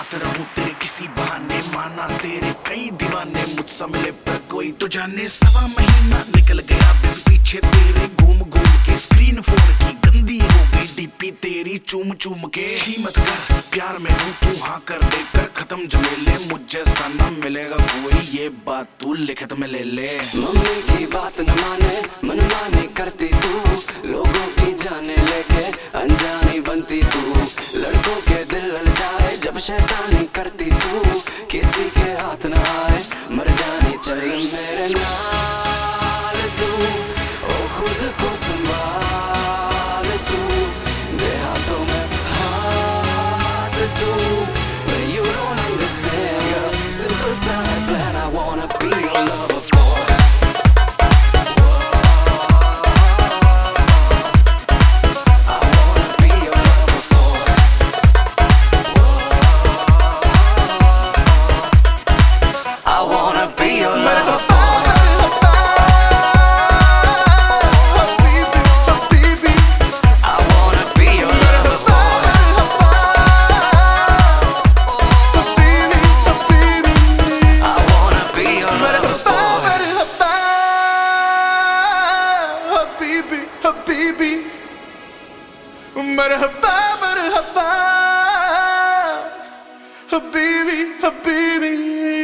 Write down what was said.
साथ रहूं तेरे किसी बहाने, माना तेरे कई दीवाने, मुझसे मिले पर कोई तो जाने। 1.25 महीना निकल गया बिन पीछे तेरे घूम घूम के, स्क्रीन फोन की गंदी हो गई डीपी तेरी चूम चूम के। हिम्मत कर प्यार में हूँ तू हाँ कर दे कर खत्म झमेले, मुझ जैसा न मिलेगा कोई ये बात तू लिखित में ले ले। मम्मी की बात न माने मनमानी करती तू, लोगों की जाने लेके अनजानी बनती तू, लड़कों के दिल ललचाए जब शैतानी करती तू, किसी के हाथ न आए मर जानी चल मेरे नाल तू, ओ खुद को संभाल तू, दे हाथों में हाथ तू, you don't understand girl, simple side plan, I wanna be your lover boy. Habibi, marhaba, marhaba, Habibi, Habibi.